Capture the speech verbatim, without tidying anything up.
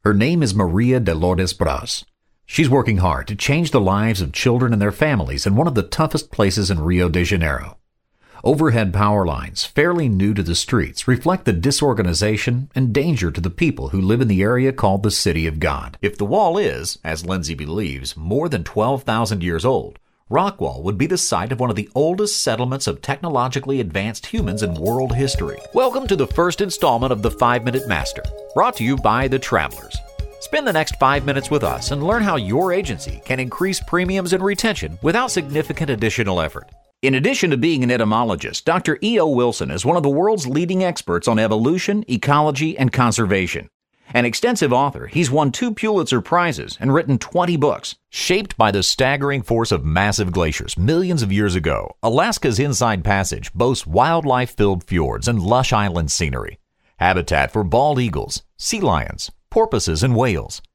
Her name is Maria Dolores Braz. She's working hard to change the lives of children and their families in one of the toughest places in Rio de Janeiro. Overhead power lines, fairly new to the streets, reflect the disorganization and danger to the people who live in the area called the City of God. If the wall is, as Lindsay believes, more than twelve thousand years old, Rockwall would be the site of one of the oldest settlements of technologically advanced humans in world history. Welcome to the first installment of the five minute Master, brought to you by The Travelers. Spend the next five minutes with us and learn how your agency can increase premiums and retention without significant additional effort. In addition to being an entomologist, Doctor E O. Wilson is one of the world's leading experts on evolution, ecology, and conservation. An extensive author, he's won two Pulitzer Prizes and written twenty books. Shaped by the staggering force of massive glaciers millions of years ago, Alaska's Inside Passage boasts wildlife-filled fjords and lush island scenery, habitat for bald eagles, sea lions, porpoises, and whales,